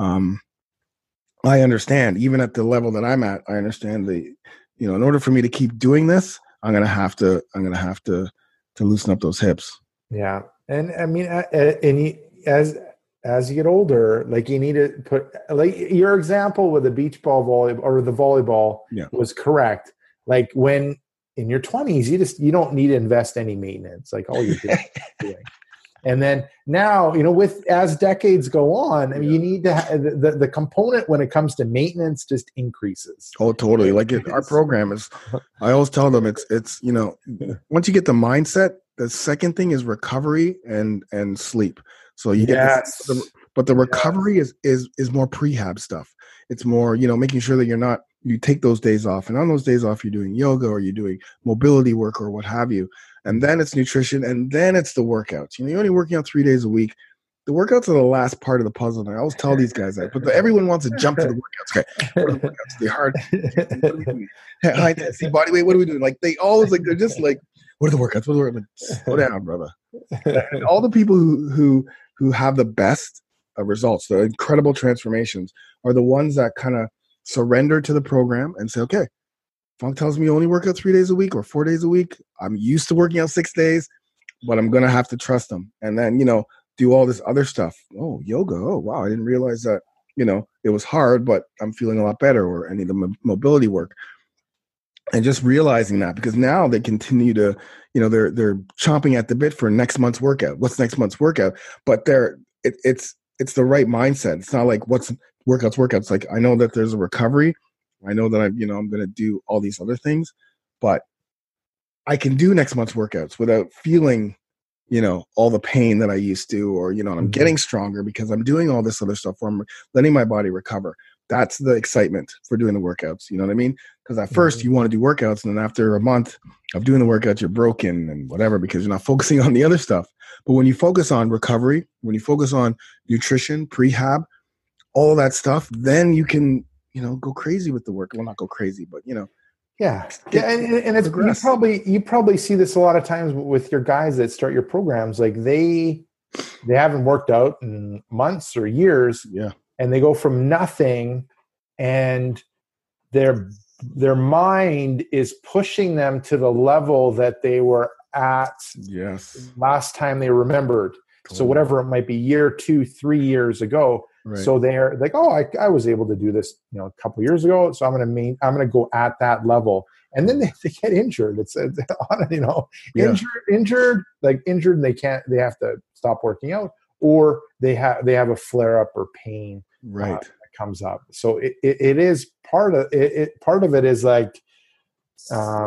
I understand, even at the level that I'm at, I understand in order for me to keep doing this, I'm gonna have to loosen up those hips. Yeah, and I mean, as you get older, like you need to put, like your example with the beach ball volleyball or the volleyball was correct. Like when in your 20s, you don't need to invest any maintenance. Like all you're doing. And then now, as decades go on, I mean, you need to the component when it comes to maintenance just increases. Oh, totally. Like our program is, I always tell them it's once you get the mindset, the second thing is recovery and sleep. So you get but the recovery is more prehab stuff. It's more, making sure that you take those days off, and on those days off, you're doing yoga or you're doing mobility work or what have you. And then it's nutrition, and then it's the workouts. You're only working out 3 days a week. The workouts are the last part of the puzzle. And I always tell these guys that, but everyone wants to jump to the workouts. Okay, what are the workouts? They're hard. What are we doing? High intensity body weight. What are we doing? Like they always they're just like, what are the workouts? What are the workouts? Like, slow down, brother. And all the people who have the best results, the incredible transformations, are the ones that kind of surrender to the program and say, okay, Funk tells me you only work out 3 days a week or 4 days a week. I'm used to working out 6 days, but I'm going to have to trust them. And then, do all this other stuff. Oh, yoga. Oh, wow. I didn't realize that, it was hard, but I'm feeling a lot better, or any of the mobility work. And just realizing that, because now they continue to, they're chomping at the bit for next month's workout. What's next month's workout? But it's the right mindset. It's not like what's workouts. Like I know that there's a recovery. I know that I'm going to do all these other things, but I can do next month's workouts without feeling, all the pain that I used to, or, I'm getting stronger because I'm doing all this other stuff, or I'm letting my body recover. That's the excitement for doing the workouts. You know what I mean? Because at first you want to do workouts, and then after a month of doing the workouts, you're broken and whatever, because you're not focusing on the other stuff. But when you focus on recovery, when you focus on nutrition, prehab, all that stuff, then you can, go crazy with the work. Well, not go crazy, but and it's you probably see this a lot of times with your guys that start your programs. Like they haven't worked out in months or years, and they go from nothing, and their mind is pushing them to the level that they were at last time they remembered. Totally. So whatever it might be, year 2, 3 years ago. Right. So they're like, oh, I was able to do this, a couple of years ago. So I'm going to go at that level, and then they get injured. It's injured, and they have to stop working out, or they have a flare up or pain that comes up. So it is part of it. Part of it is like, I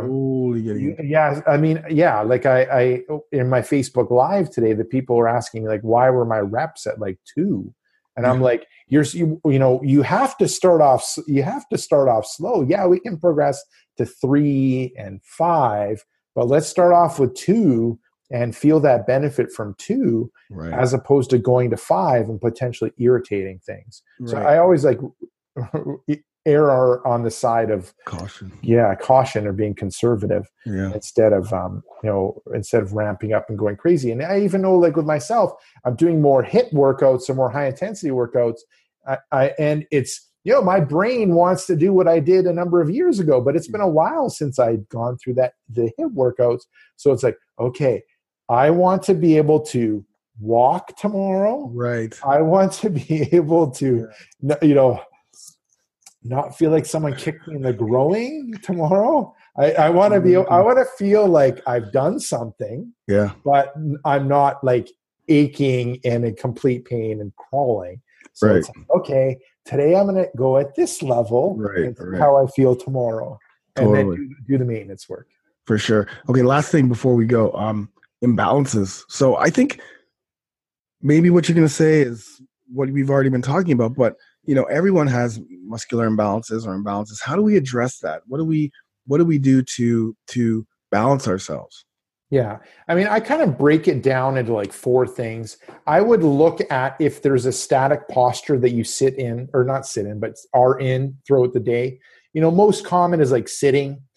in my Facebook Live today, the people were asking me, like, why were my reps at like 2? And I'm like, you have to start off slow. Yeah, we can progress to 3 and 5, but let's start off with 2 and feel that benefit from 2, as opposed to going to 5 and potentially irritating things. Right. So I always err on the side of caution. Caution, or being conservative, instead of ramping up and going crazy. And I even know, like with myself, I'm doing more HIIT workouts or more high intensity workouts. And it's, my brain wants to do what I did a number of years ago, but it's been a while since I'd gone through the HIIT workouts. So it's like, okay, I want to be able to walk tomorrow. Right. I want to be able to, not feel like someone kicked me in the groin tomorrow. I want to feel like I've done something. Yeah. But I'm not like aching and in complete pain and crawling. So it's like, okay, today I'm going to go at this level. And how I feel tomorrow. Totally. And then do the maintenance work. For sure. Okay. Last thing before we go, imbalances. So I think maybe what you're going to say is what we've already been talking about, but everyone has muscular imbalances or imbalances. How do we address that? What do we do to balance ourselves? Yeah. I mean, I kind of break it down into like 4 things. I would look at if there's a static posture that you sit in, or not sit in, but are in throughout the day. Most common is like sitting.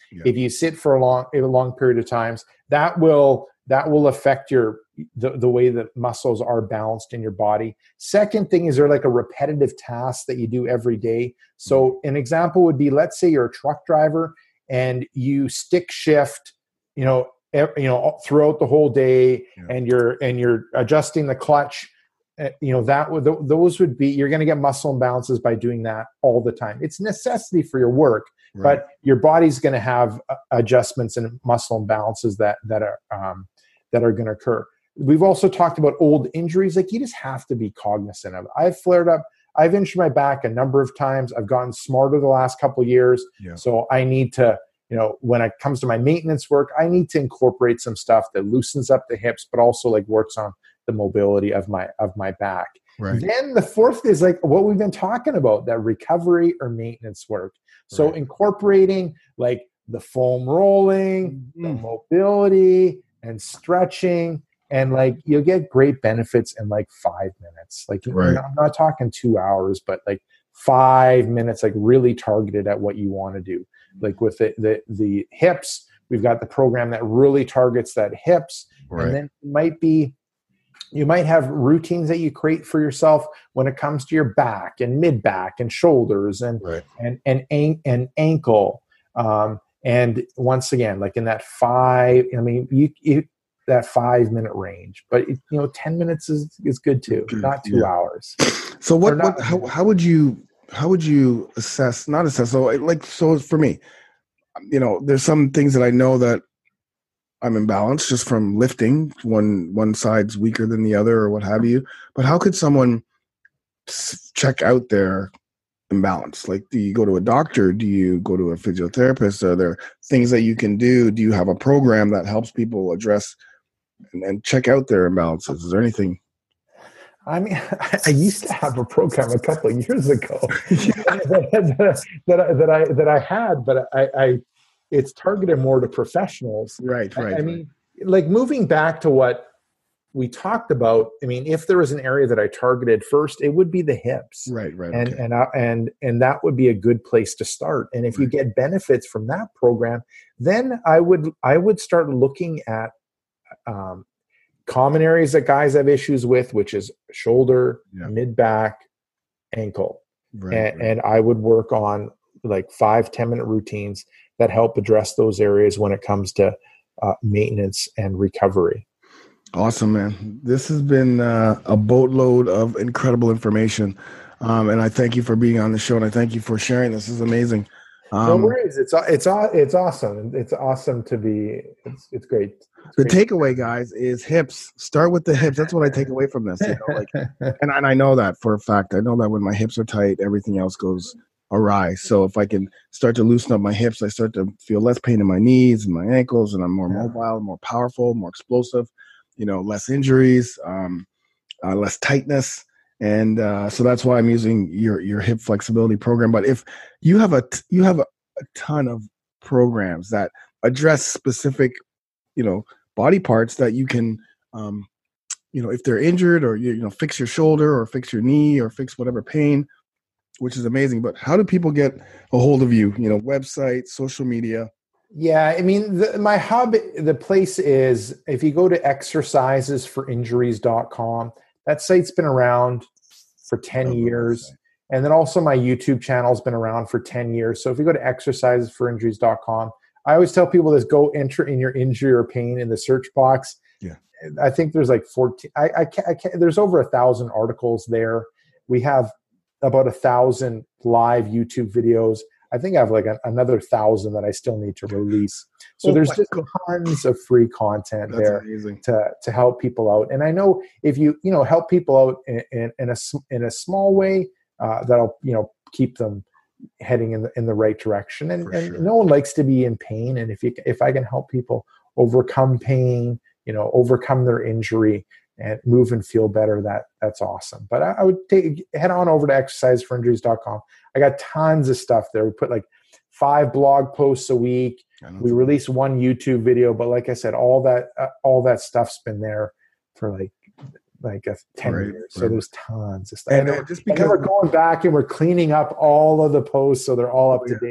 Yeah. If you sit for a long period of times, that will affect the way that muscles are balanced in your body. Second thing is they're like a repetitive task that you do every day. So an example would be, let's say you're a truck driver and you stick shift, throughout the whole day, and you're adjusting the clutch. Those would be, you're going to get muscle imbalances by doing that all the time. It's a necessity for your work, Right. but your body's going to have adjustments and muscle imbalances that are going to occur. We've also talked about old injuries. Like, you just have to be cognizant of it. I've injured my back a number of times. I've gotten smarter the last couple of years. Yeah. So I need to, when it comes to my maintenance work, I need to incorporate some stuff that loosens up the hips, but also like works on the mobility of my back. Right. Then the fourth is like what we've been talking about, that recovery or maintenance work. So Right. incorporating like the foam rolling, the mobility and stretching, and like you'll get great benefits in like 5 minutes. Like, Right. I'm not talking 2 hours, but like 5 minutes, like really targeted at what you want to do. Like with the hips, we've got the program that really targets that hips. Right. And then you might have routines that you create for yourself when it comes to your back and mid back and shoulders and Right. and ankle. And once again, like in that that 5 minute range, but 10 minutes is good too, not 2 hours. So how would you assess, not assess, so for me, there's some things that I know that I'm imbalanced just from lifting. One side's weaker than the other or what have you. But how could someone check out their imbalance? Like, do you go to a doctor? Do you go to a physiotherapist? Are there things that you can do? Do you have a program that helps people address and check out their imbalances? Is there anything? I mean, I used to have a program a couple of years ago that I had, but it's targeted more to professionals. Right. I mean, like moving back to what we talked about, I mean, if there was an area that I targeted first, it would be the hips. Right. And that would be a good place to start. And if you get benefits from that program, then I would start looking at common areas that guys have issues with, which is shoulder, mid back, ankle. And I would work on like 5-10 minute routines that help address those areas when it comes to maintenance and recovery. Awesome, man. This has been a boatload of incredible information. And I thank you for being on the show, and I thank you for sharing. This is amazing. No worries. It's awesome. It's awesome to be. It's great. The takeaway, guys, is hips. Start with the hips. That's what I take away from this. And I know that for a fact. I know that when my hips are tight, everything else goes awry. So if I can start to loosen up my hips, I start to feel less pain in my knees and my ankles, and I'm more mobile, more powerful, more explosive. Less injuries, less tightness. And so that's why I'm using your hip flexibility program. But if you have a ton of programs that address specific, body parts that you can, if they're injured, or fix your shoulder or fix your knee or fix whatever pain, which is amazing. But how do people get a hold of you? Website, social media. Yeah, I mean, my hub, the place is, if you go to exercisesforinjuries.com, that site's been around for 10 years. And then also my YouTube channel's been around for 10 years. So if you go to exercisesforinjuries.com, I always tell people this: go enter in your injury or pain in the search box. Yeah. I think there's like 14, there's over 1,000 articles there. We have about 1,000 live YouTube videos. I think I have like another 1,000 that I still need to release. So there's just tons of free content there to help people out. And I know if you help people out in a small way, that'll keep them heading in the right direction. And no one likes to be in pain. And if I can help people overcome pain, overcome their injury and move and feel better, that's awesome. But I would head on over to exercisesforinjuries.com. I got tons of stuff there. We put like 5 blog posts a week. We release 1 YouTube video, but like I said, all that stuff's been there for like 10 years. So there's tons of stuff. And we're going back and we're cleaning up all of the posts so they're all up to date.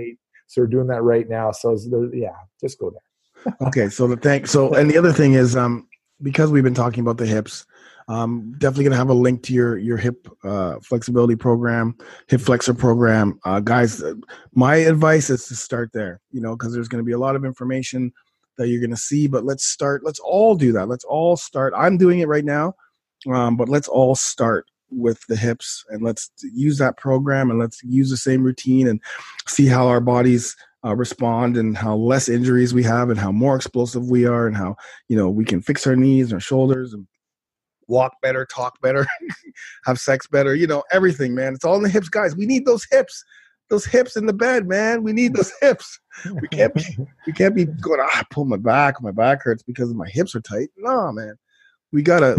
So we're doing that right now. So just go there. Okay. So and the other thing is, because we've been talking about the hips, definitely going to have a link to your hip flexibility program, hip flexor program. Guys, my advice is to start there, because there's going to be a lot of information that you're going to see, but let's all do that. Let's all start. I'm doing it right now, but let's all start with the hips, and let's use that program, and let's use the same routine and see how our bodies respond, and how less injuries we have, and how more explosive we are, and how, we can fix our knees, our shoulders, and walk better, talk better, have sex better, everything, man. It's all in the hips, guys. We need those hips in the bed, man. We need those hips. We can't be going, pull my back hurts because my hips are tight. No, man. We gotta.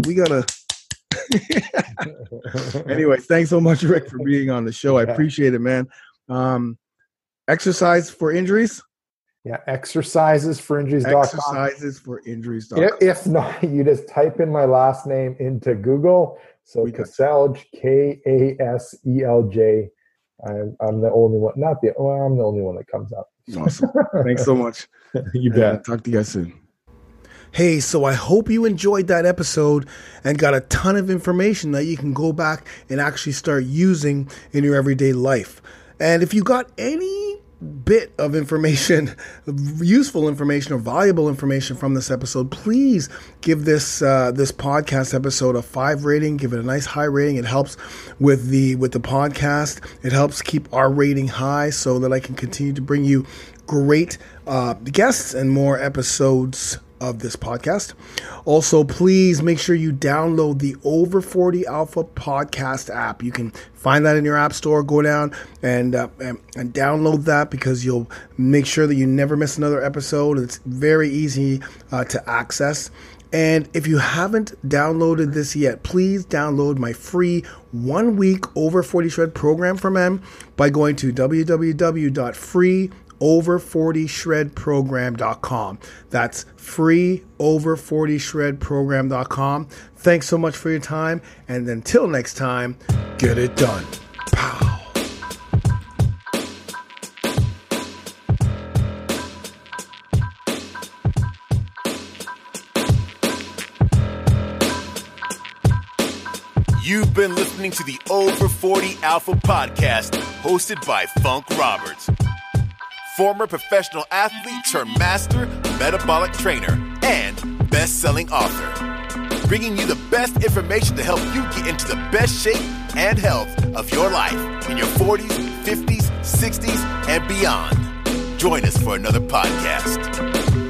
Anyway, thanks so much, Rick, for being on the show. I appreciate it, man. Exercise for injuries. Yeah, exercisesforinjuries.com. Exercisesforinjuries.com. If not, you just type in my last name into Google. So Kaselj, Kaselj. I'm the only one, I'm the only one that comes up. Awesome. Thanks so much. You bet. Talk to you guys soon. Hey, so I hope you enjoyed that episode and got a ton of information that you can go back and actually start using in your everyday life. And if you got any bit of information, useful information or valuable information from this episode, please give this podcast episode a 5 rating. Give it a nice high rating. It helps with the podcast. It helps keep our rating high so that I can continue to bring you great guests and more episodes of this podcast. Also, please make sure you download the Over 40 Alpha podcast app. You can find that in your app store. Go down and download that, because you'll make sure that you never miss another episode. It's very easy to access. And if you haven't downloaded this yet, please download my free 1-week Over 40 Shred program from M by going to www.freeover40shredprogram.com. That's freeover40shredprogram.com. Thanks so much for your time, and until next time, get it done. Pow. You've been listening to the Over 40 Alpha podcast, hosted by Funk Roberts, former professional athlete turned master metabolic trainer and best-selling author, bringing you the best information to help you get into the best shape and health of your life in your 40s, 50s, 60s, and beyond. Join us for another podcast.